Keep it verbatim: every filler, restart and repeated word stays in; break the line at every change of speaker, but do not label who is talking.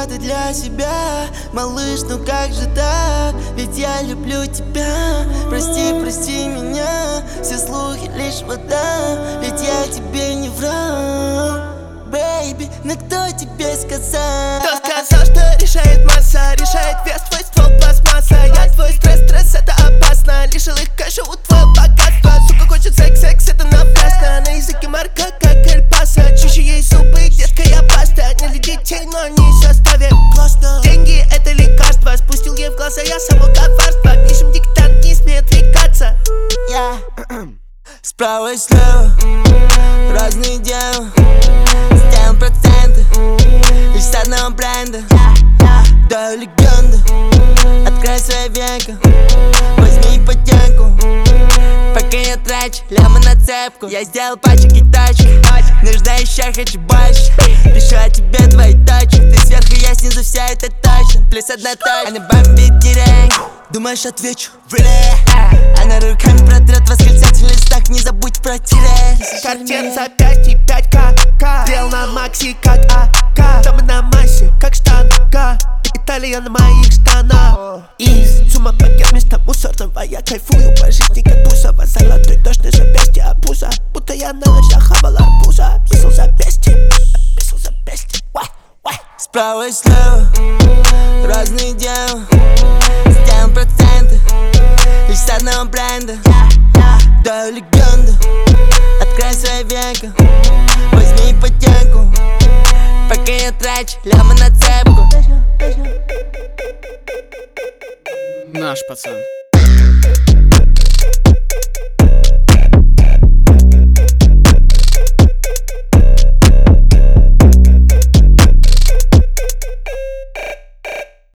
что ты для себя, малыш, ну как же так? Ведь я люблю тебя. Прости, прости меня, все слухи лишь вода, ведь я тебе не врал. Бэйби, но кто тебе сказал?
Кто сказал, что решает масса, решает вес твой ствол пластмасса. Я твой стресс, стресс, это опасно. Лишил их кэша у твоего богатства. Сука хочет секс, секс, это напрасно. На языке марка, как Эль Пасо. Чище ей зубы, детка, я паста. Не для детей, но не в составе классно. Деньги, это лекарство. Спустил ей в глаза, я само коварство. Пишем диктант, не смеет отвлекаться.
Я справа и слева, разные девы, сделаем проценты лишь с одного бренда. Даю легенду, открой свои века, возьми ипотеку, пока я трачу лямы на цепку. Я сделал пачек и тачек, нужда еще хочу больше. Пишу о тебе твои точки, ты сверху, я снизу, вся это точно. Плюс одна точка, она бомбит деревню. Думаешь, отвечу? Она руками протрет восклицательный знак, не забудь про тире.
Картин за пять и пять ка. Стрел на макси, как АК. Дома на массе, как штанга. Италия на моих штанах. И сумма пакет вместо мусорного. Я кайфую по жизни, как Бузова. Золотой дождь на запястье обуза. Будто я на ночь захавал арбуза. Писал за пести, писал за пести.
Справа и слева, разные девы, сделаем проценты лишь с одного бренда. Даю легенду, открой свои века, возьми ипотеку, пока я трачу лямы на цепку.
Наш пацан.